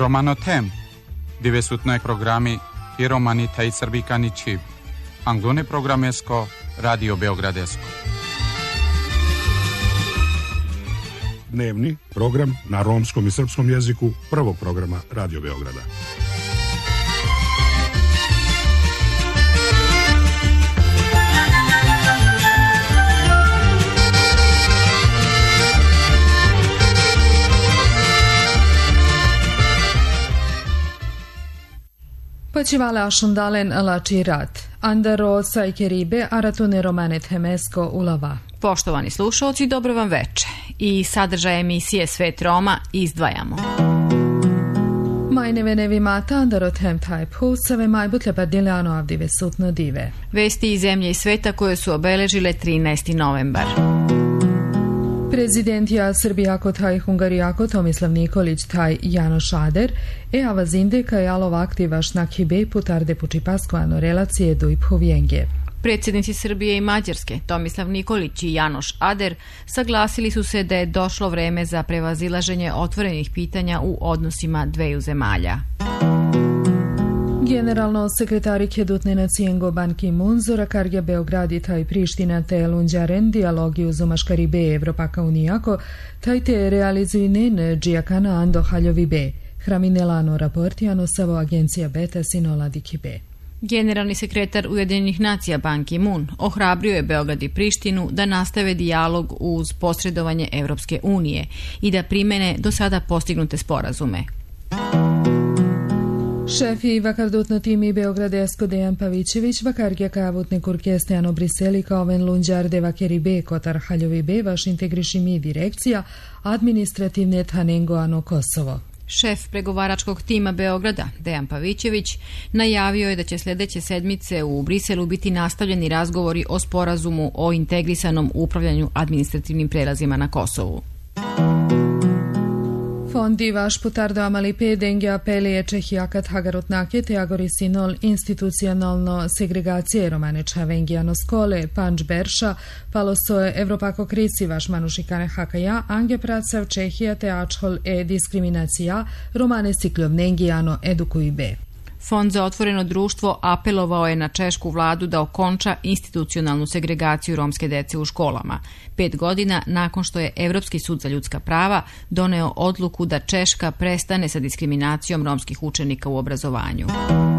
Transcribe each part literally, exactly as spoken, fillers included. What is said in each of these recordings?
Romanotem, divesutnoj programi i romani taj srbikani čib. Anglone programesko, Radio Beogradesko. Dnevni program na romskom i srpskom jeziku prvog programa Radio Beograda. Počivale ašundalen lači rat. Andaro sajkeribe aratune romane temesko ulava. Poštovani slušalci, dobro vam veče. I sadržaj emisije Svet Roma izdvajamo. Majneve nevimata Andaro tem taj pusave majbutle padiljano avdive sutno dive. Vesti iz zemlje i sveta koje su obeležile trinaesti novembar. Prezidentija Srbijako taj Hungarijako Tomislav Nikolić taj Janoš Ader e avazinde kaj alov aktivaš na kibe putarde pučipaskoano relacije do i povjenge. Predsjednici Srbije i Mađarske, Tomislav Nikolić i Janoš Ader, saglasili su se da je došlo vreme za prevazilaženje otvorenih pitanja u odnosima dveju zemalja. Generalno sekretari Kedutne nacijengo Ban Ki-moon zora kargja Beogradi taj Priština te lunđaren dialogi uz umaškari be Evropaka unijako taj te realizuju nen džijakana ando haljovi be. Hraminelano raportijano savo agencija beta sinola diki be. Generalni sekretar Ujedinjenih nacija Ban Ki-moon ohrabrio je Beograd i Prištinu da nastave dijalog uz posredovanje Evropske unije i da primene do sada postignute sporazume. Šefi vakardutno timi Beogradesko Dejan Pavićević vakargja kavutne kurkestejano Briseli kao ven lunđarde vakeri be kotar haljovi be vaš integriši mi direkcija administrativne tanengoano Kosovo. Šef pregovaračkog tima Beograda, Dejan Pavićević, najavio je da će sljedeće sedmice u Briselu biti nastavljeni razgovori o sporazumu o integrisanom upravljanju administrativnim prelazima na Kosovu. Fondi vaš putardo amalipe denge apelije Čehijakat hagarotnake te agorisinol institucionalno segregacije romane čavengijano skole, panč berša, palosoje Evropako krisi vaš manušikane hakaja, ange pracav Čehija te ačhol e diskriminacija, romane sikljovnengijano edukuj be. Fond za otvoreno društvo apelovao je na češku vladu da okonča institucionalnu segregaciju romske dece u školama, pet godina nakon što je Evropski sud za ljudska prava doneo odluku da Češka prestane sa diskriminacijom romskih učenika u obrazovanju.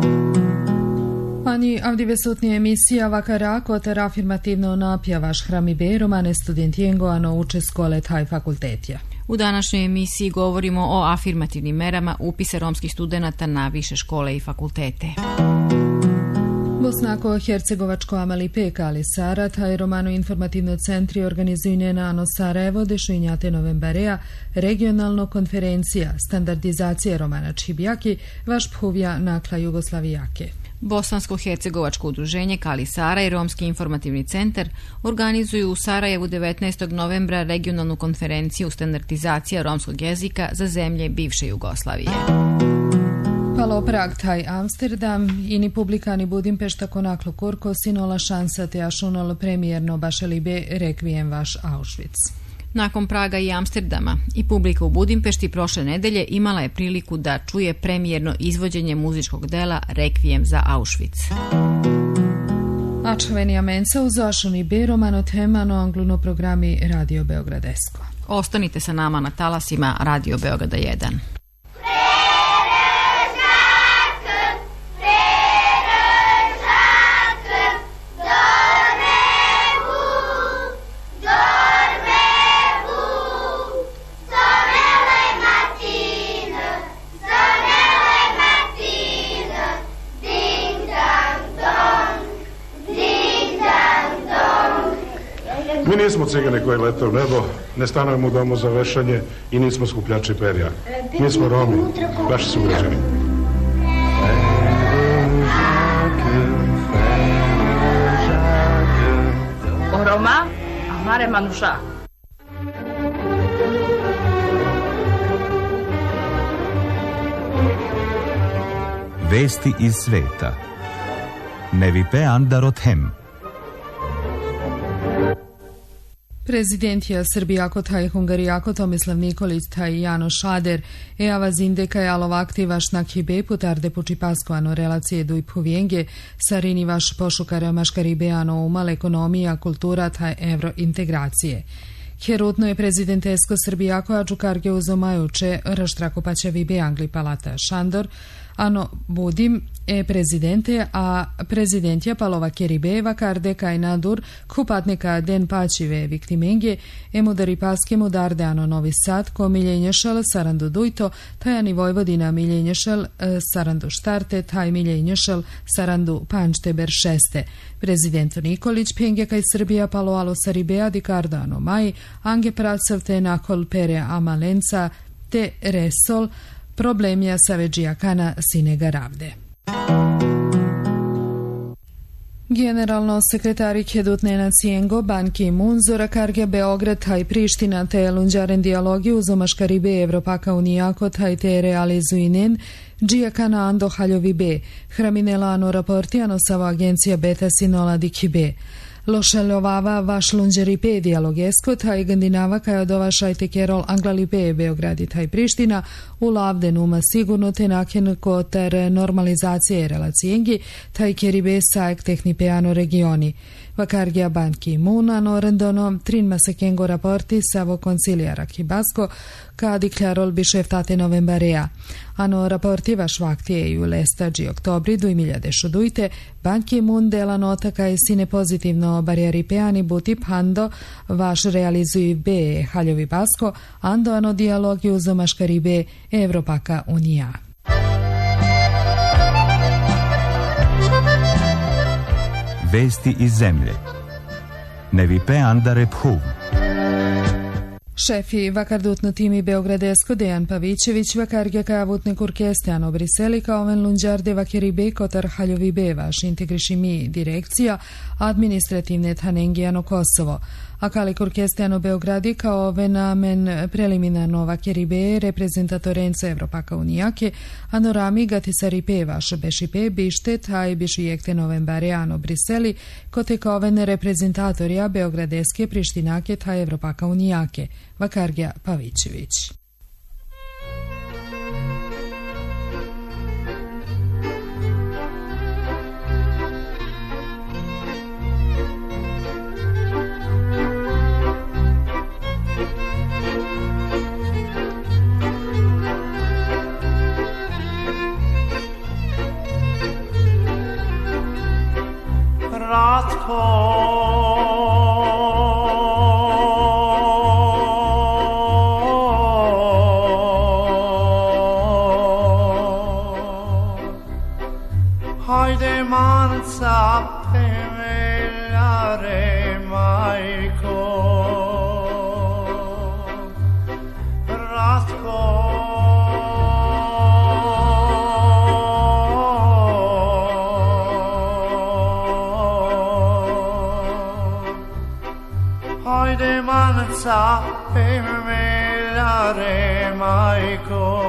Pani avdivesutnija emisija vakara kotar afirmativno napja vaš hrami be romane studentijengo ano uče skole taj fakultetja. U današnjoj emisiji govorimo o afirmativnim merama upisa romskih studenata na više škole i fakultete. Bosnako-Hercegovačko amalipe Kali Sara, taj romano informativno centri organizuju na ano Sarajevo dešuinjate novembareja regionalno konferencija standardizacije romana Čibjaki vaš phuvja nakla Jugoslavijake. Bosansko-hercegovačko udruženje Kali Sara i Romski informativni centar organizuju u Sarajevu devetnaestog novembra regionalnu konferenciju standardizacija romskog jezika za zemlje bivše Jugoslavije. Palo Prag taj Amsterdam i ni publikani Budimpešta konaklo kurko sinola šansa te ašunalo premijerno bašelibe rekvijem vaš Auschwitz. Nakon Praga i Amsterdama i publika u Budimpešti prošle nedelje imala je priliku da čuje premijerno izvođenje muzičkog dela Rekvijem za Auschwitz. Ačvenija menca uz ašuni be romano temano angluno programi Radio Beogradesko. Ostanite sa nama na talasima Radio Beograda jedan. Mi nismo cigani koji lete u nebo, ne stanujemo u domu za vešanje i nismo skupljači perja. Mi smo Romi, vaši sugrađani. O Roma, amare manuša. Vesti iz sveta. Nevipe Andarothem. Prezidentija Srbijako taj Hungarijako Tomislav Nikolić taj Jano Šader Eava Zindeka jalova aktivaš na Kibe putarde pučipaskoano relacije duj povijenge sarini vaš pošukare maškaribeano umal ekonomija, kultura taj evrointegracije. Kjerutno je prezidentesko Srbijako ađukarge uzomajuće raštrakopaćevi be Angli Palata Šandor, ano budim e prezidente, a prezidentja Palova Keribeva karde kaj nadur kupatnika den pačive viktimenge e mudari paske mudarde ano Novi Sad ko miljenješel sarandu dujto tajani Vojvodina miljenješel sarandu štarte taj miljenješel sarandu pančteber šeste. Prezidentu Nikolić penge kaj Srbija palo alo saribea di karda ano maj ange pracavte nakol pere amalenca te resol problemja saveđijakana sinega ravde. Generalno sekretari Kedutne nacijengo Ban Ki-moon zora karge Beograd taj Priština te lunđaren dijalogi uzomaškaribe Evropaka unijako taj te realizuinen džijakana ando haljovi be hraminela ano raportijano sava agencija beta sinola di kibe. Lošeljovava vaš lunđeripe dijalogesko taj gandinava kaj od ova šajte kerol anglalipe Beograd i taj Priština u lavde numa sigurno te naken koter normalizacije relacijengi taj keribe sajek tehnipeano regioni. Vakargija Ban Ki-moon ano rendono trin masekengo raporti savo koncilijara Kibasko ka diklarol bi šeftate novembarea. Ano raporti vaš vaktije i u lestađi oktobri duj miljade šudujte Ban Ki-moon dela nota kaj sine pozitivno barijaripeani buti pando vaš realizuj be haljovi basko ando ano dijalogi uzomaškaribe Evropaka unija. Vesti iz zemlje. Nevipe Andare Phum. Šefi vakardutno timi Beogradesko Dejan Pavićević vakargja kavutne kurkestjano Briseli kao oven lunđarde vakeribe kotar haljovi be vaš integrišimi direkcija administrativne tanengijano Kosovo. A kali kurkestjano Beogradi kao oven amen preliminarno vakeribe reprezentatorenca Evropaka unijake anorami gatisaripe vaš bešipe bište taj bišijekte novembareano Briseli kote kao oven reprezentatorija Beogradeske Prištinake taj Evropaka unijake. Vakargja Pavićević. Ratko Hajde manca pemeljare majko Ratko Hajde manca pemeljare majko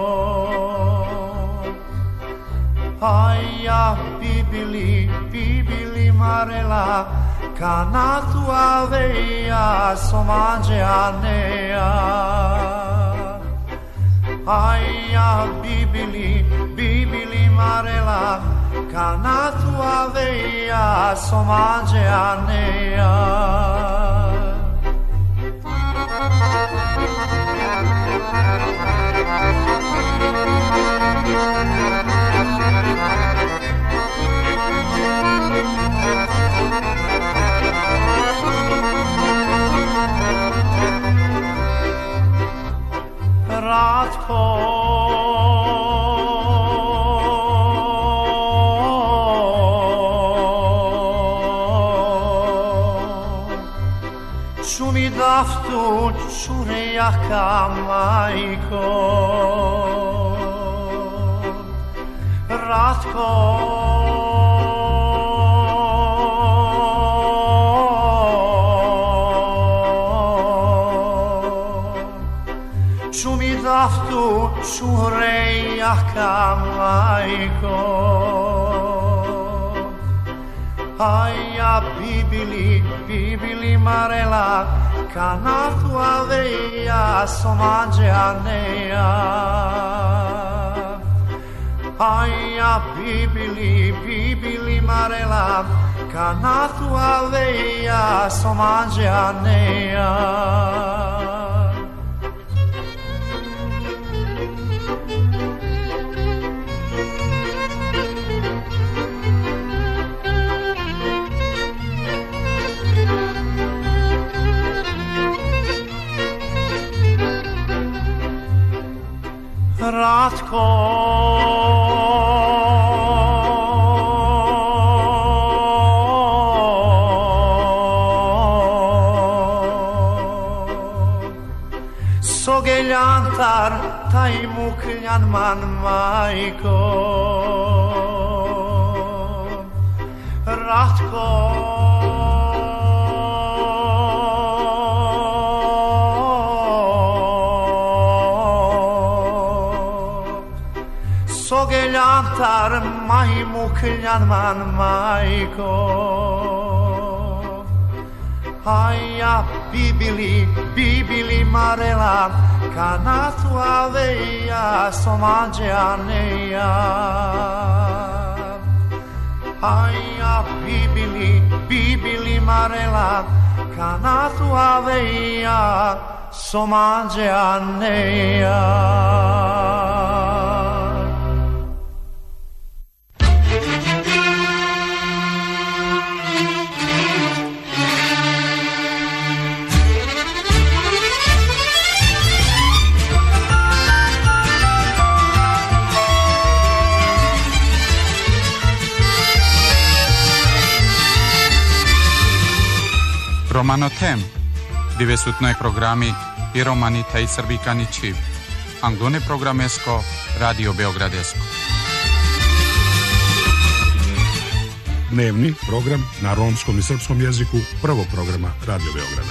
Aja bibili, bibili marela, kanatu aveja, somađe aneja. Aja bibili, bibili marela, kanatu aveja, somađe aneja. Ratko Šumi daftu čure jaka majko Ratko Šumi daftu čure jaka majko Aia bibili, bibili marela, cana tua veia somage anea. Aia bibili, bibili marela, cana tua veia somage anea. Ratko Sogeljantar taj mukljan man majko Ratko Sogeljantar maj mukljan man majko Aia bibili, bibili marela, cana tua veia somage anea. Aia bibili, bibili marela, cana tua veia somage anea. Romano Tem, divesutnoj programi i romanita i srbikani čiv. Anglone programesko, Radio Beogradesko. Dnevni program na romskom i srpskom jeziku prvog programa Radio Beograda.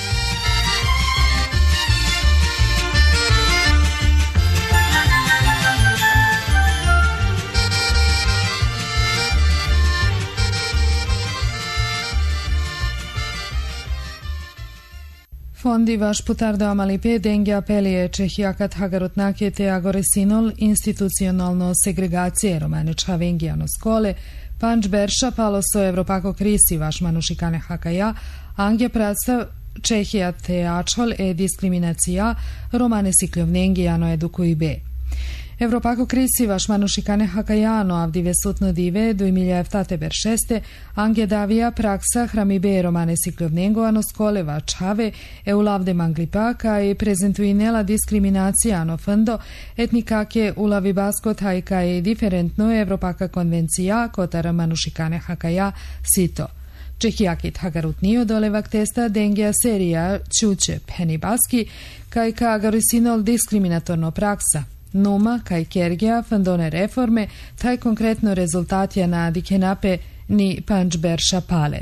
Fondi vaš putardo amalipe dengja pelije čehijakat hagarotnake te agoresinol institucionalno segregacije romaniča vengijano skole, panč berša palo so Evropako krisi vaš manušikane hakaja, angje predstav Čehija te ačhol e diskriminacija romane sikljovnengijano edukuj be. Evropako krisi vaš manušikane hakajano avdive sutno dive do imiljevtate beršeste, angje davija praksa hramibe romane sikljovnengoano skole vač have e ulavde manglipa kaj prezentuinela diskriminacijano fndo etnikake ulavi baskot haj kaj diferentno Evropaka konvencija kotara manušikane hakaja sito. Čehijakit hagarutnio dolevak testa dengja serija čuče penibaski kaj ka agarisinol diskriminatorno praksa. Numa kaj kergija fandone reforme, taj konkretno rezultatja na dikenape ni panč berša pale.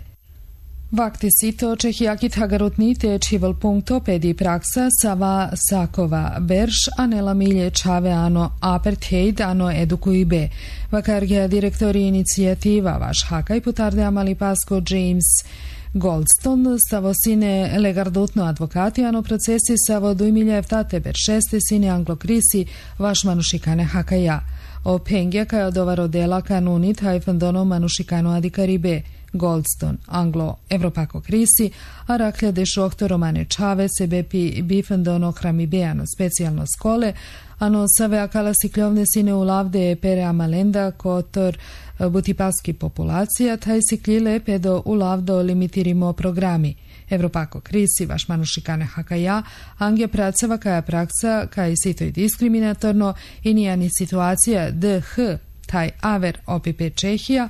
Vakti sito čehijakit hagarutni te čival punkto pedi praksa sava sakova berš anela milje čave ano apartheid ano edukuj be. Vakargija direktori inicijativa vaš hakaj putarde amali pasko James Goldstone stavo sine legardutno advokati ano procesi savo dujmiljev tate beršeste sine anglokrisi vaš manušikane hakaja. O pengja kaj odovaro dela kanunit hajfandono manušikano adikaribe. Goldstone, Anglo, Evropako krisi, a raklja de šohto romane čave sebe pi bifendono hramibeano specijalno skole, ano save akala sikljovne sine ulavde pere amalenda kotor butipaski populacija, taj siklile pedo ulavdo limitirimo programi. Evropako krisi vaš manušikane hakaja, angje pracava kaja praksa kaj sito i diskriminatorno i nijani situacija dh, taj aver opipe Čehija,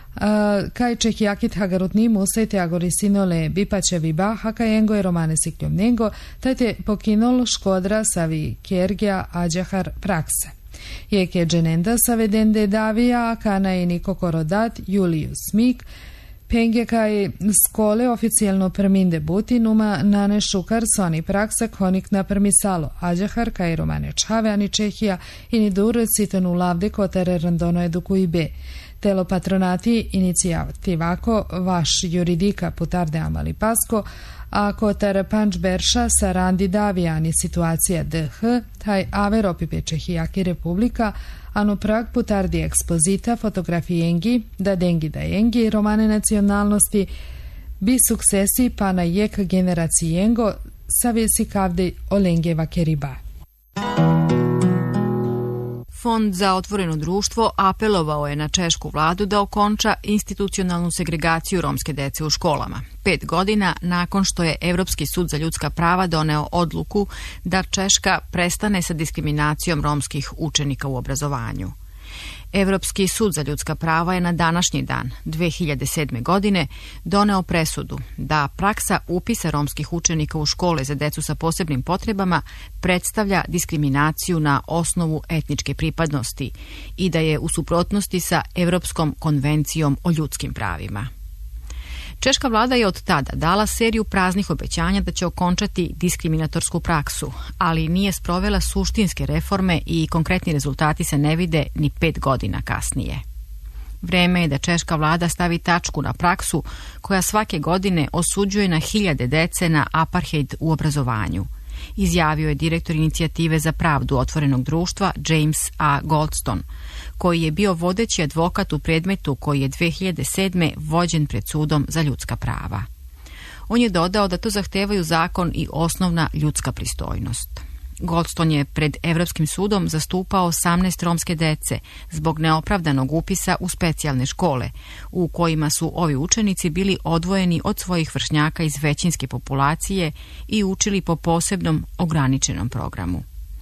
Uh, kaj čehijakit hagarutni musajte agorisinole bipačevi ba hakajengo i romane sikljovnengo, tajte pokinol škodra savi kergja ađahar prakse. Jeke dženenda savedende davija kana i niko korodat Julius Smik, pengje kaj skole oficijalno perminde buti numa nane šukar soni praksa konik na permisalo ađahar kaj romane čave ani Čehija i ni dur citonu lavde kotere randono edukuj be. Telo patronati inicijativako vaš juridika putarde amali pasko, a kotar Panč Berša sa randi davijani situacija D H, taj avero pipe Čehijaki Republika, ano prag putardi ekspozita fotografijengi, da dengi da jengi, romane nacionalnosti, bi suksesi pa na jek generacijengo, savjesi kavde olengeva keriba. Fond za otvoreno društvo apelovao je na češku vladu da okonča institucionalnu segregaciju romske dece u školama. Pet godina nakon što je Evropski sud za ljudska prava doneo odluku da Češka prestane sa diskriminacijom romskih učenika u obrazovanju. Evropski sud za ljudska prava je na današnji dan, dve hiljade sedme. godine, doneo presudu da praksa upisa romskih učenika u škole za decu sa posebnim potrebama predstavlja diskriminaciju na osnovu etničke pripadnosti i da je u suprotnosti sa Evropskom konvencijom o ljudskim pravima. Češka vlada je od tada dala seriju praznih obećanja da će okončati diskriminatorsku praksu, ali nije sprovela suštinske reforme i konkretni rezultati se ne vide ni pet godina kasnije. Vreme je da češka vlada stavi tačku na praksu koja svake godine osuđuje na hiljade dece na apartheid u obrazovanju, izjavio je direktor inicijative za pravdu otvorenog društva James A. Goldstone, koji je bio vodeći advokat u predmetu koji je dve hiljade sedme. vođen pred sudom za ljudska prava. On je dodao da to zahtevaju zakon i osnovna ljudska pristojnost. Goldstone je pred Evropskim sudom zastupao osamnaest romske dece zbog neopravdanog upisa u specijalne škole, u kojima su ovi učenici bili odvojeni od svojih vršnjaka iz većinske populacije i učili po posebnom ograničenom programu.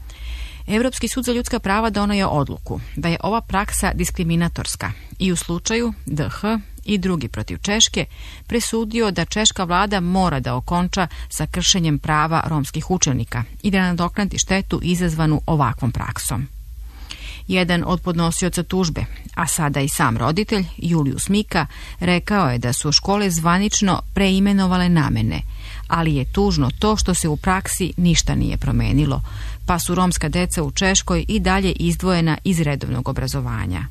Evropski sud za ljudska prava donio je odluku da je ova praksa diskriminatorska i u slučaju D H i drugi protiv Češke presudio da češka vlada mora da okonča sa kršenjem prava romskih učenika i da nadoknadi štetu izazvanu ovakvom praksom. Jedan od podnosioca tužbe, a sada i sam roditelj, Julius Mika, rekao je da su škole zvanično preimenovale namene, ali je tužno to što se u praksi ništa nije promenilo, pa su romska deca u Češkoj i dalje izdvojena iz redovnog obrazovanja.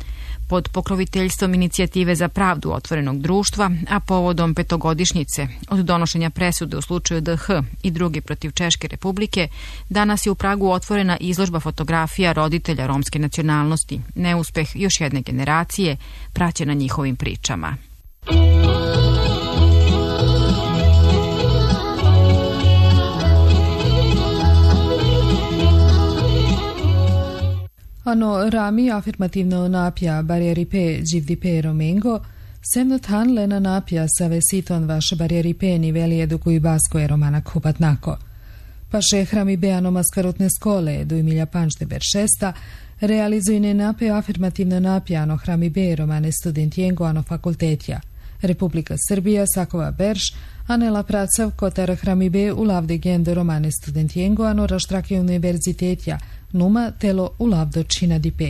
Pod pokroviteljstvom inicijative za pravdu otvorenog društva, a povodom petogodišnjice od donošenja presude u slučaju D H i drugi protiv Češke Republike, danas je u Pragu otvorena izložba fotografija roditelja romske nacionalnosti, neuspeh još jedne generacije, praćena njihovim pričama. Ano rami afirmativno napja barjeripe živdipe romengo, semno tan lena napja sa vesiton vaše barjeripe niveli edukuj basko je romana kupatnako. Paše hrami beano maskarutne skole edu Emilja Pančte Beršesta, realizujne nape afirmativno napjano hrami be romane studentijengo ano fakultetja. Republika Srbija Sakova Berš, Anela Pracav kotar hrami be u lavde gendo romane studentijengo ano raštrake univerzitetja, numa telo u lavdo čina dipe.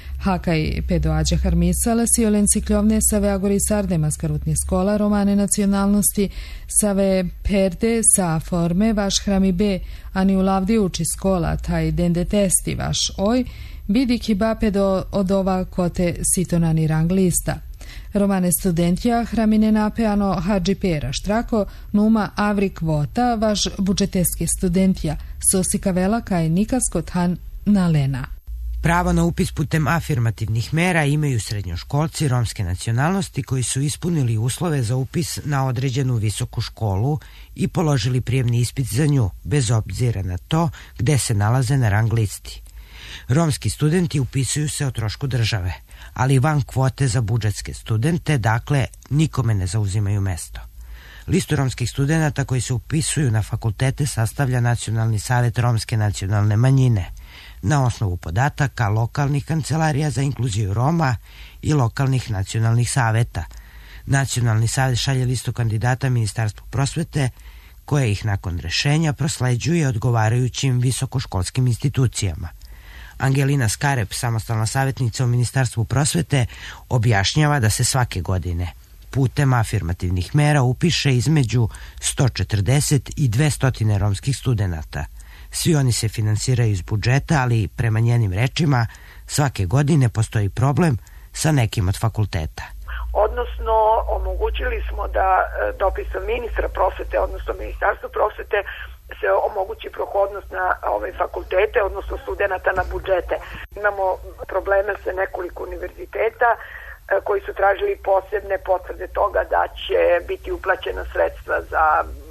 Hakaj pedoađa harmisala si olencikljovne save agorisarde maskarutni skola romane nacionalnosti, save perde sa forme vaš hrami be, ani u lavdi uči skola, taj dende testi vaš oj, bidi kiba pedo od ova kote sitonani rang lista. Romane studentja hramine napeano hadži pera štrako, numa avri kvota vaš budžeteske studentja, sosika vela kaj nikasko tan nalena. Pravo na upis putem afirmativnih mera imaju srednjoškolci romske nacionalnosti koji su ispunili uslove za upis na određenu visoku školu i položili prijemni ispit za nju, bez obzira na to gde se nalaze na rang listi. Romski studenti upisuju se o trošku države, ali van kvote za budžetske studente, dakle nikome ne zauzimaju mesto. Listu romskih studenata koji se upisuju na fakultete sastavlja Nacionalni savet romske nacionalne manjine, na osnovu podataka lokalnih kancelarija za inkluziju Roma i lokalnih nacionalnih saveta. Nacionalni savet šalje listu kandidata Ministarstvu prosvete, koje ih nakon rešenja prosleđuje odgovarajućim visokoškolskim institucijama. Angelina Skarep, samostalna savjetnica u Ministarstvu prosvete, objašnjava da se svake godine putem afirmativnih mera upiše između sto četrdeset i dvesta romskih studenata. Svi oni se finansiraju iz budžeta, ali prema njenim rečima svake godine postoji problem sa nekim od fakulteta. Odnosno, omogućili smo da dopisom ministra prosvete, odnosno ministarstva prosvete, se omogući prohodnost na ove fakultete, odnosno studenata na budžete. Imamo probleme sa nekoliko univerziteta koji su tražili posebne potvrde toga da će biti uplaćena sredstva za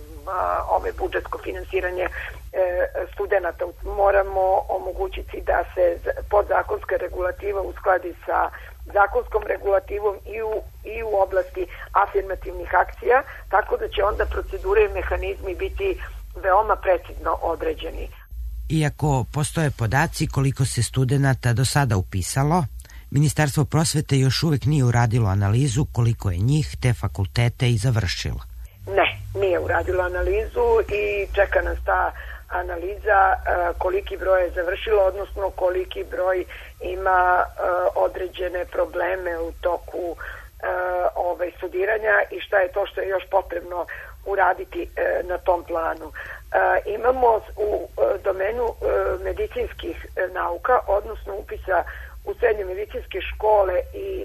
ove budžetsko finansiranje studenata. Moramo omogućiti da se podzakonska regulativa uskladi sa zakonskom regulativom i u, i u oblasti afirmativnih akcija, tako da će onda procedure i mehanizmi biti veoma precizno određeni. Iako postoje podaci koliko se studenata do sada upisalo, Ministarstvo prosvete još uvijek nije uradilo analizu koliko je njih te fakultete i završilo. Ne, nije uradilo analizu i čeka nas ta analiza koliki broj je završilo, odnosno koliki broj ima određene probleme u toku ove studiranja i šta je to što je još potrebno uraditi na tom planu. Imamo u domenu medicinskih nauka, odnosno upisa u srednje medicinske škole i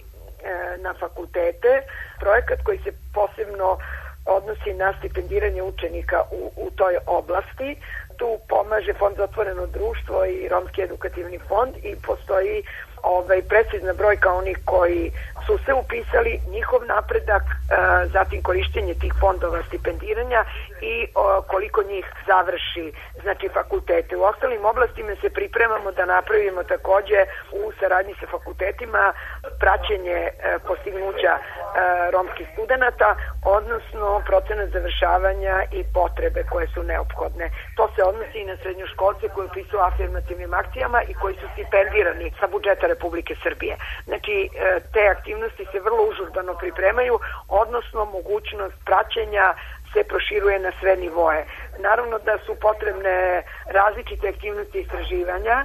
na fakultete, projekat koji se posebno odnosi na stipendiranje učenika u, u toj oblasti. Tu pomaže Fond za otvoreno društvo i Romski edukativni fond i postoji ovaj, precizna brojka onih koji su se upisali, njihov napredak, e, zatim korištenje tih fondova stipendiranja i o, koliko njih završi, znači fakultete. U ostalim oblastima se pripremamo da napravimo takođe u saradnji sa fakultetima praćenje e, postignuća e, romskih studenata, odnosno procenat završavanja i potrebe koje su neophodne. To se odnosi i na srednjoškolce koji upisuju afirmativnim akcijama i koji su stipendirani sa budžeta Republike Srbije. Znači, e, te aktivnosti se vrlo užurbano pripremaju, odnosno mogućnost praćenja se proširuje na sve nivoe. Naravno da su potrebne različite aktivnosti istraživanja,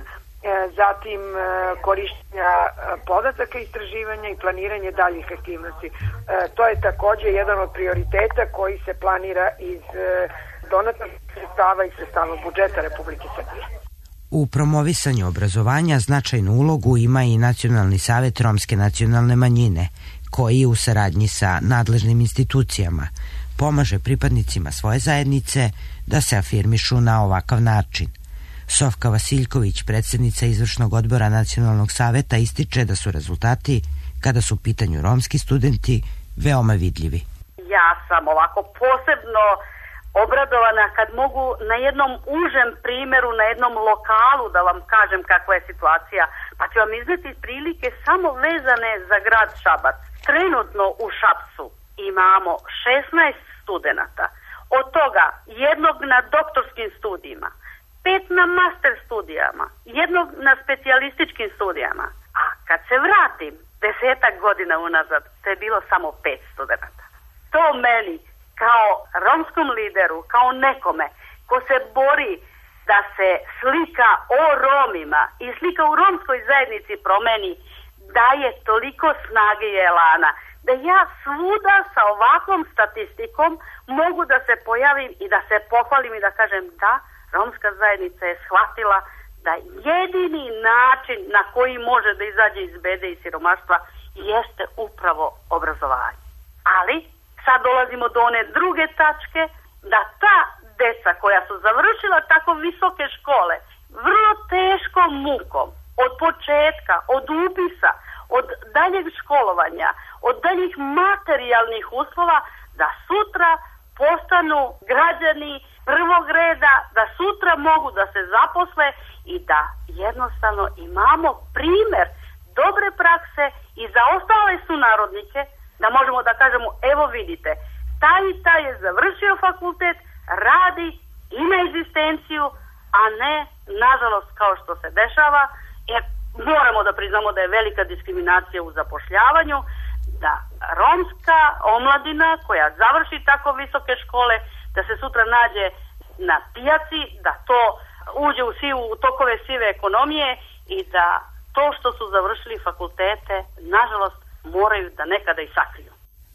zatim korištenja podataka istraživanja i planiranje daljih aktivnosti. To je takođe jedan od prioriteta koji se planira iz donatornih sredstava i sredstava budžeta Republike Srbije. U promovisanju obrazovanja značajnu ulogu ima i Nacionalni savet romske nacionalne manjine, koji u saradnji sa nadležnim institucijama pomaže pripadnicima svoje zajednice da se afirmišu na ovakav način. Sofka Vasiljković, predsjednica izvršnog odbora Nacionalnog saveta, ističe da su rezultati, kada su u pitanju romski studenti, veoma vidljivi. Ja sam ovako posebno obradovana kad mogu na jednom užem primjeru, na jednom lokalu da vam kažem kakva je situacija, pa ću vam izneti prilike samo vezane za grad Šabac. Trenutno u Šapcu imamo šesnaest studenata, od toga jednog na doktorskim studijima, pet na master studijama, jednog na specijalističkim studijama. A kad se vratim desetak godina unazad, to je bilo samo pet studenata. To meni kao romskom lideru, kao nekome ko se bori da se slika o Romima i slika u romskoj zajednici promeni, daje toliko snage i elana, da ja svuda sa ovakvom statistikom mogu da se pojavim i da se pohvalim i da kažem da, romska zajednica je shvatila da jedini način na koji može da izađe iz bede i siromaštva jeste upravo obrazovanje. Ali sad dolazimo do one druge tačke, da ta deca koja su završila tako visoke škole, vrlo teškom mukom, od početka, od upisa, od daljeg školovanja, od daljih materijalnih uslova, da sutra postanu građani prvog reda, da sutra mogu da se zaposle i da jednostavno imamo primer dobre prakse i za ostale sunarodnike, da možemo da kažemo, evo vidite, taj i taj je završio fakultet, radi, ima egzistenciju, a ne, nažalost, kao što se dešava, jer moramo da priznamo da je velika diskriminacija u zapošljavanju, da romska omladina koja završi tako visoke škole, da se sutra nađe na pijaci, da to uđe u, sivu, u tokove sive ekonomije i da to što su završili fakultete, nažalost, moraju da nekada i sakriju.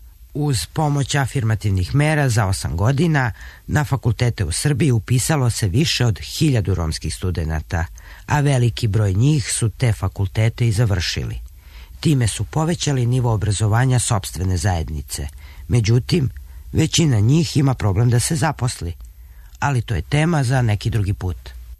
Uz pomoć afirmativnih mera za osam godina na fakultete u Srbiji upisalo se više od hiljadu romskih studenata, a veliki broj njih su te fakultete i završili. Time su povećali nivo obrazovanja sopstvene zajednice. Međutim, većina njih ima problem da se zaposli. Ali to je tema za neki drugi put.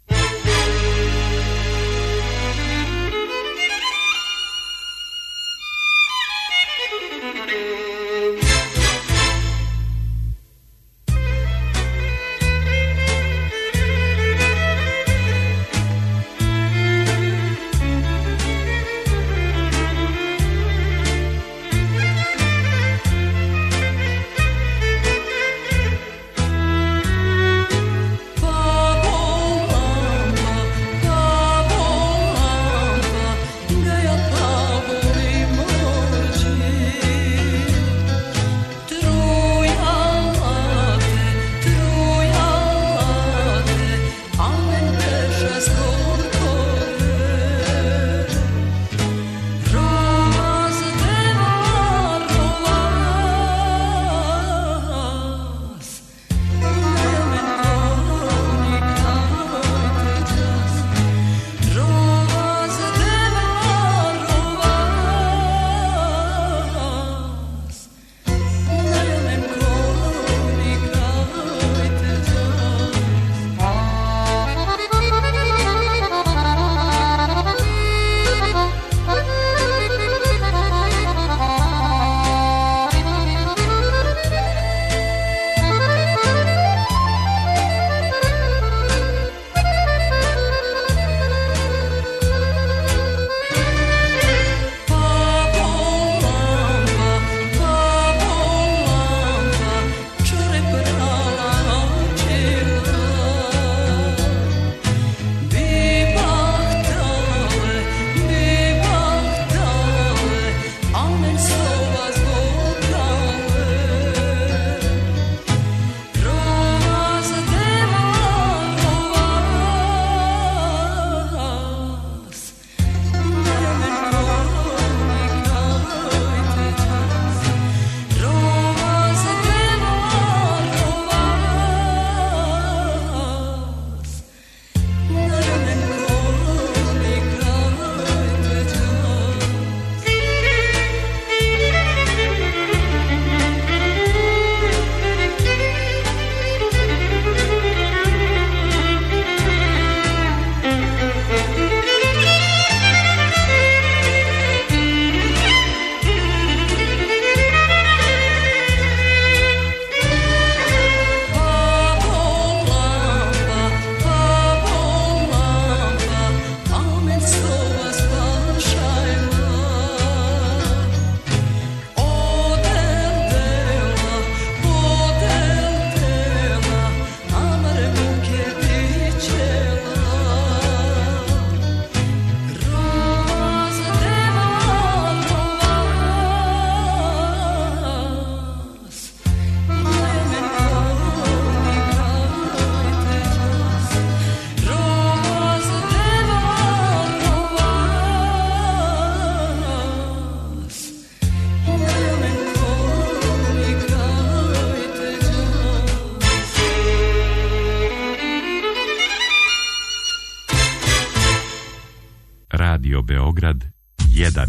Radio Beograd jedan.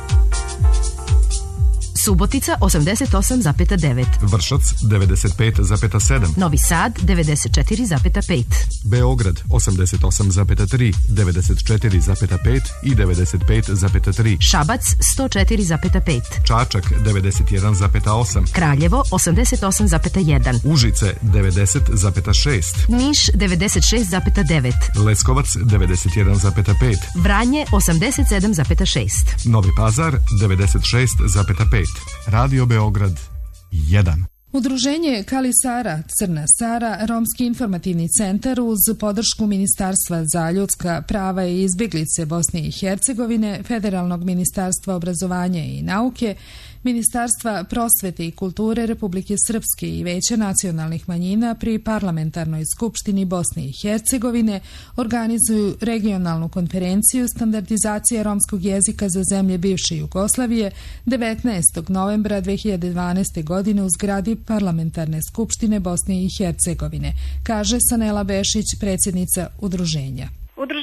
Subotica osamdeset osam zarez devet. Vršac devedeset pet zarez sedam. Novi Sad devedeset četiri zarez pet. Beograd osamdeset osam zarez tri, devedeset četiri zarez pet i devedeset pet zarez tri. Šabac sto četiri zarez pet. Čačak devedeset jedan zarez osam. Kraljevo osamdeset osam zarez jedan. Užice devedeset zarez šest. Niš devedeset šest zarez devet. Leskovac devedeset jedan zarez pet. Vranje osamdeset sedam zarez šest. Novi Pazar devedeset šest zarez pet. Radio Beograd jedan. Udruženje Kali Sara, Crna Sara, Romski informativni centar uz podršku Ministarstva za ljudska prava i izbjeglice Bosne i Hercegovine, Federalnog ministarstva obrazovanja i nauke, Ministarstva prosvete i kulture Republike Srpske i Veća nacionalnih manjina pri Parlamentarnoj skupštini Bosne i Hercegovine organizuju regionalnu konferenciju standardizacije romskog jezika za zemlje bivše Jugoslavije devetnaestog novembra dve hiljade dvanaeste. godine u zgradi Parlamentarne skupštine Bosne i Hercegovine, kaže Sanela Bešić, predsjednica udruženja. Udruženje Kali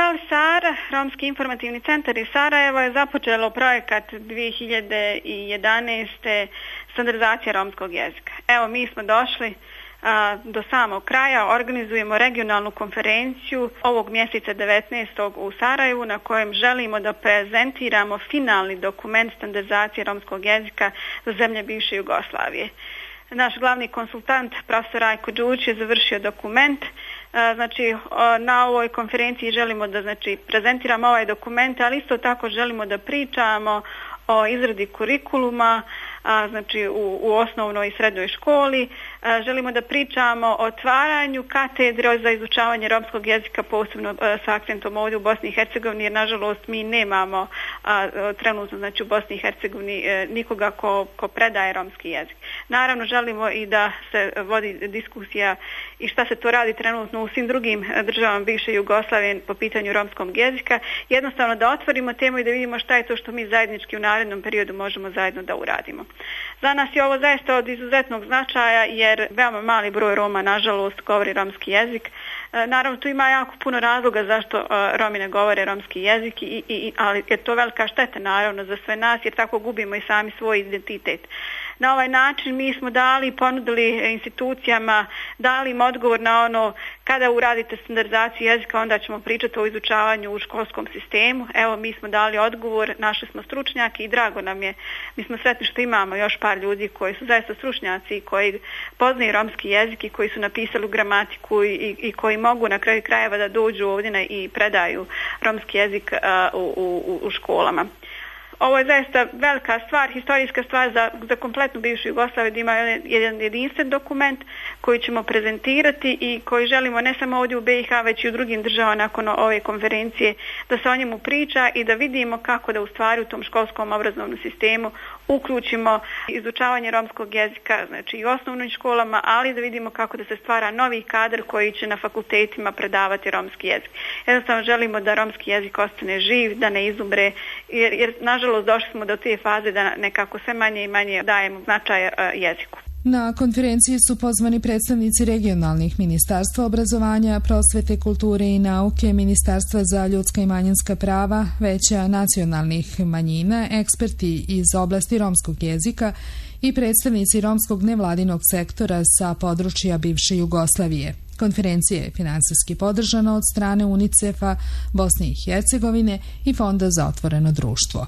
Ral Sara, Romski informativni centar iz Sarajeva, je započelo projekat dvije hiljade jedanaeste. standardizacija romskog jezika. Evo, mi smo došli a, do samog kraja, organizujemo regionalnu konferenciju ovog mjeseca devetnaestog u Sarajevu, na kojem želimo da prezentiramo finalni dokument standardizacije romskog jezika za zemlje bivše Jugoslavije. Naš glavni konsultant, profesor Rajko Đuć, je završio dokument. Znači, na ovoj konferenciji želimo da znači, prezentiramo ovaj dokument, ali isto tako želimo da pričamo o izradi kurikuluma, a, znači u, u osnovnoj i srednjoj školi. A, želimo da pričamo o otvaranju katedre za izučavanje romskog jezika, posebno a, sa akcentom ovdje u Bosni i Hercegovini, jer nažalost mi nemamo a, trenutno znači u Bosni i Hercegovini a, nikoga ko, ko predaje romski jezik. Naravno, želimo i da se vodi diskusija i šta se to radi trenutno u svim drugim državama bivše Jugoslavije po pitanju romskog jezika. Jednostavno da otvorimo temu i da vidimo šta je to što mi zajednički u narednom periodu možemo zajedno da uradimo. Za nas je ovo zaista od izuzetnog značaja jer veoma mali broj Roma nažalost govori romski jezik. E, naravno tu ima jako puno razloga zašto e, Romi ne govore romski jezik, i, i, ali je to velika šteta naravno za sve nas jer tako gubimo i sami svoj identitet. Na ovaj način mi smo dali, ponudili institucijama, dali im odgovor na ono kada uradite standardizaciju jezika, onda ćemo pričati o izučavanju u školskom sistemu. Evo, mi smo dali odgovor, našli smo stručnjaki i drago nam je, mi smo sretni što imamo još par ljudi koji su zaista stručnjaci i koji poznaju romski jezik i koji su napisali gramatiku i, i koji mogu na kraju krajeva da dođu ovdje na, i predaju romski jezik a, u, u, u školama. Ovo je zaista velika stvar, historijska stvar za, za kompletnu bivšu Jugoslaviju, da ima jedan jedinstven dokument koji ćemo prezentirati i koji želimo ne samo ovdje u B i H, već i u drugim državama nakon ove konferencije, da se o njemu priča i da vidimo kako da u stvari u tom školskom obrazovnom sistemu uključimo izučavanje romskog jezika, znači i u osnovnim školama, ali da vidimo kako da se stvara novi kadar koji će na fakultetima predavati romski jezik. Jednostavno želimo da romski jezik ostane živ, da ne izumre, jer, jer nažalost došli smo do te faze da nekako sve manje i manje dajemo značaj jeziku. Na konferenciji su pozvani predstavnici regionalnih ministarstva obrazovanja, prosvete, kulture i nauke, Ministarstva za ljudska i manjinska prava, Veća nacionalnih manjina, eksperti iz oblasti romskog jezika i predstavnici romskog nevladinog sektora sa područja bivše Jugoslavije. Konferencija je finansijski podržana od strane UNICEF-a, Bosne i Hercegovine i Fonda za otvoreno društvo.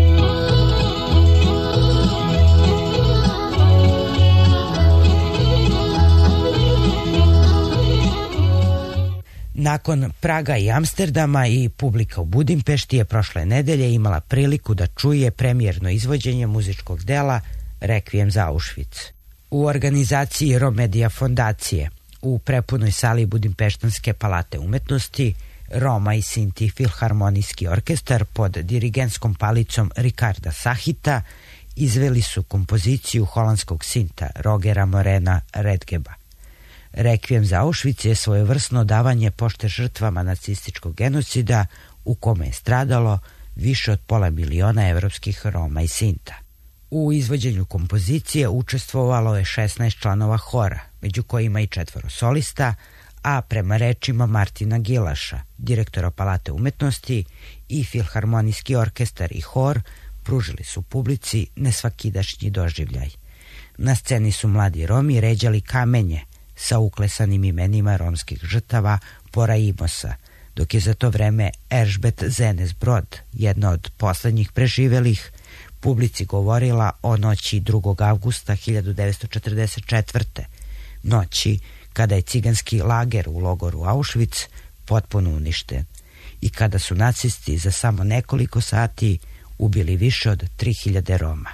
Nakon Praga i Amsterdama i publika u Budimpešti je prošle nedelje imala priliku da čuje premijerno izvođenje muzičkog dela Rekvijem za Auschwitz. U organizaciji Romedia fondacije u prepunoj sali Budimpeštanske palate umetnosti Roma i Sinti filharmonijski orkestar pod dirigentskom palicom Ricarda Sahita izveli su kompoziciju holandskog sinta Rogera Morena Redgeba. Rekvijem za Auschwitz je svojevrsno davanje pošte žrtvama nacističkog genocida u kome je stradalo više od pola miliona evropskih Roma i Sinta. U izvođenju kompozicije učestvovalo je šesnaest članova hora, među kojima i četvoro solista, a prema rečima Martina Gilaša, direktora Palate umetnosti, i filharmonijski orkestar i hor pružili su publici nesvakidašnji doživljaj. Na sceni su mladi Romi ređali kamenje sa uklesanim imenima romskih žrtava Poraimosa, dok je za to vreme Eržbet Zenes Brod, jedna od poslednjih preživelih, publici govorila o noći drugog avgusta hiljadu devetsto četrdeset četvrte. noći kada je ciganski lager u logoru Auschwitz potpuno uništen i kada su nacisti za samo nekoliko sati ubili više od tri hiljade Roma.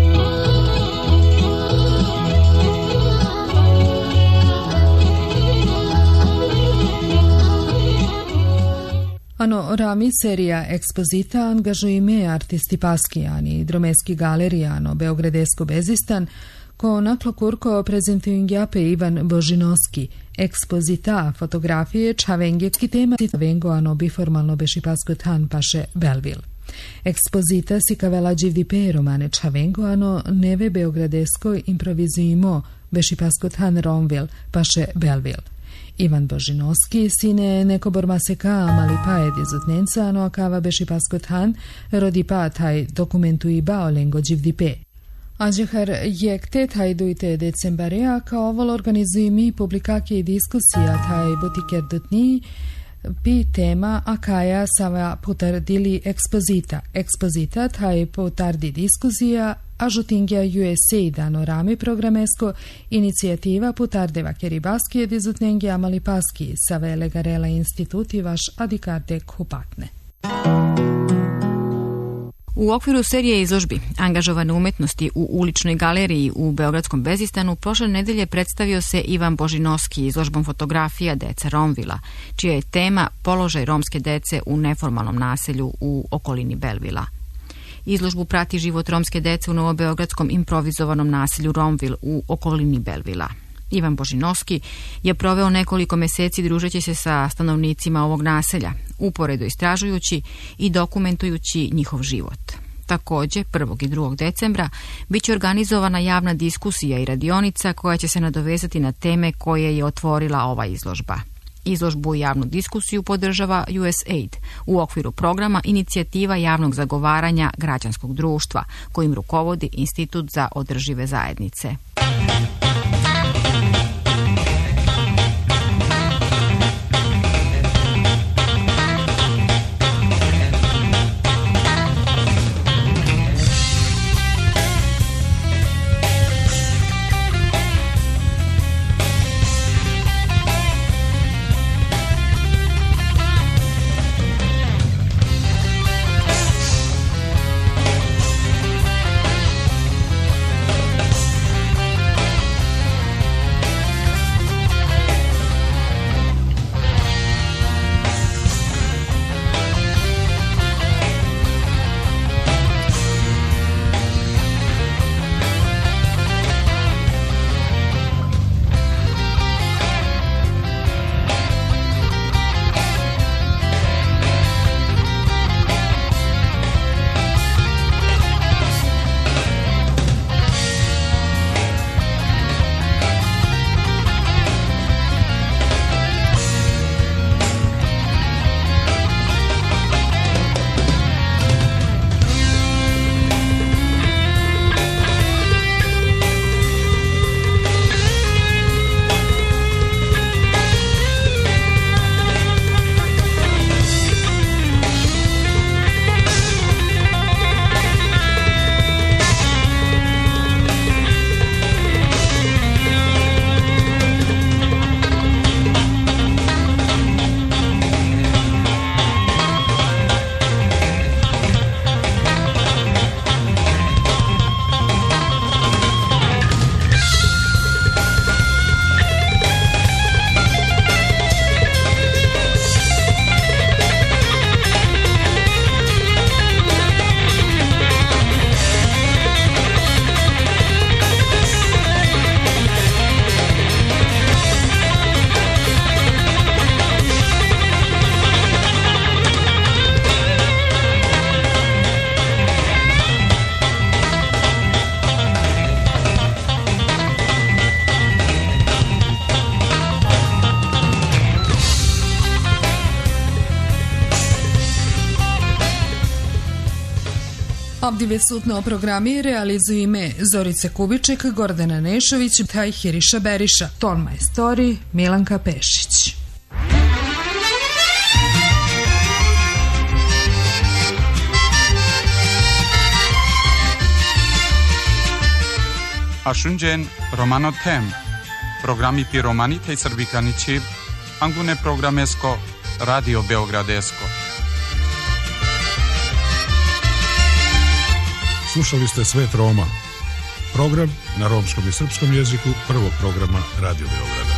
Ano rami serija ekspozita angažujeme artisti paskijani, dromeski galerijano, beogradesko bezistan, ko naklo kurko prezentuingjape Ivan Božinoski, ekspozita fotografije čavengjetski tema vengo ano biformalno bešipasko tan paše Belvil. Ekspozita si kavela dživdipe romane čavengo ano neve beogradesko improvizujemo bešipasko tan Romvil paše Belvil. Ivan Božinovski, sine nekoborma se ka mali paed izutnenca, no akava beši paskot han, rodi pa taj dokumentu i bao lengo dživdipe. Ađehar jekte taj dujte decembarea, kao ovol organizuji mi publikake i diskusija taj botiker dotni, pi tema akaja sava potardili ekspozita. Ekspozita taj potardi diskusija, a žutingja U S A dano rami programesko, inicijativa potardeva keribaski edizutnengi amali paski, save legarela instituti vaš adikarte kupatne. U okviru serije izložbi Angažovane umetnosti u uličnoj galeriji u Beogradskom Bezistanu prošle nedelje predstavio se Ivan Božinovski izložbom fotografija Deca Romvila, čija je tema položaj romske dece u neformalnom naselju u okolini Belvila. Izložbu prati život romske dece u novobeogradskom improvizovanom naselju Romvil u okolini Belvila. Ivan Božinovski je proveo nekoliko meseci družeći se sa stanovnicima ovog naselja, uporedo istražujući i dokumentujući njihov život. Takođe, prvog i drugog decembra biće organizovana javna diskusija i radionica koja će se nadovezati na teme koje je otvorila ova izložba. Izložbu i javnu diskusiju podržava U S A I D u okviru programa Inicijativa javnog zagovaranja građanskog društva, kojim rukovodi Institut za održive zajednice. Ovdje sutno programi realizuju ime Zorice Kubiček, Gordana Nešović, taj Hiriša Beriša, ton majstori Milanka Pešić. Ashunjen Romano Tem, programi pi romanite i srbikanići, angune programesko, Radio Beogradesko. Slušali ste Svet Roma, program na romskom i srpskom jeziku prvog programa Radio Beograda.